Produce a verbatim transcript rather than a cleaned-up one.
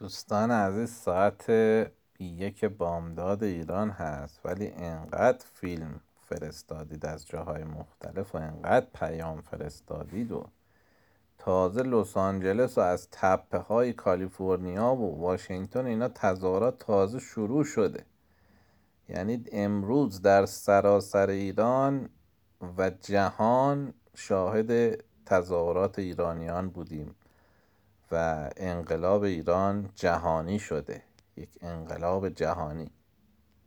دوستان عزیز، ساعت یک بامداد ایران هست، ولی انقدر فیلم فرستادید از جاهای مختلف و انقدر پیام فرستادید و تازه لس آنجلس و از تپه های کالیفرنیا و واشنگتن اینا تظاهرات تازه شروع شده. یعنی امروز در سراسر ایران و جهان شاهد تظاهرات ایرانیان بودیم و انقلاب ایران جهانی شده، یک انقلاب جهانی.